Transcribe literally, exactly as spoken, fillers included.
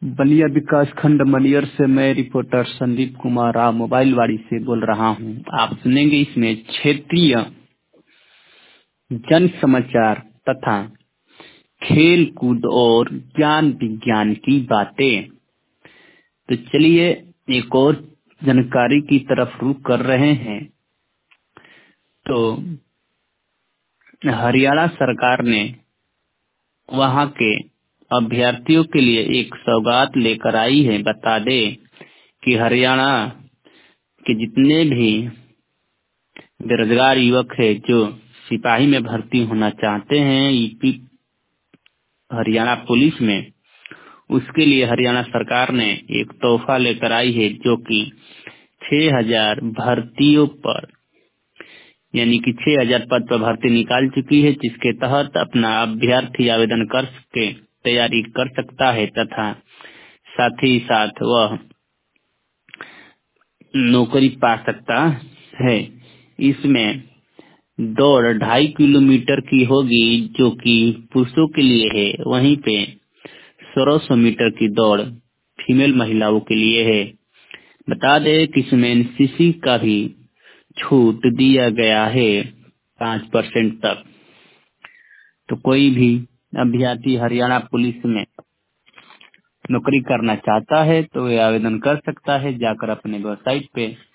बलिया विकास खंड मनियर से मैं रिपोर्टर संदीप कुमार राव मोबाइलवाड़ी से बोल रहा हूं। आप सुनेंगे इसमें क्षेत्रीय जन समाचार तथा खेल कूद और ज्ञान विज्ञान की बातें। तो चलिए एक और जानकारी की तरफ रुख कर रहे हैं। तो हरियाणा सरकार ने वहां के अभ्यर्थियों के लिए एक सौगात लेकर आई है। बता दे कि हरियाणा के जितने भी बेरोजगार युवक है जो सिपाही में भर्ती होना चाहते हैं यूपी हरियाणा पुलिस में, उसके लिए हरियाणा सरकार ने एक तोहफा लेकर आई है जो कि छह हजार भर्तियों पर यानी कि छह हजार पद पर भर्ती निकाल चुकी है, जिसके तहत अपना अभ्यर्थी आवेदन कर के तैयारी कर सकता है तथा साथ ही साथ वह नौकरी पा सकता है। इसमें दौड़ ढाई किलोमीटर की होगी जो कि पुरुषों के लिए है, वहीं पे सोलह सौ मीटर की दौड़ फीमेल महिलाओं के लिए है। बता दें कि इसमें एनसीसी का भी छूट दिया गया है पाँच परसेंट तक। तो कोई भी अभ्यर्थी हरियाणा पुलिस में नौकरी करना चाहता है तो वे आवेदन कर सकता है। जाकर अपने वेबसाइट पे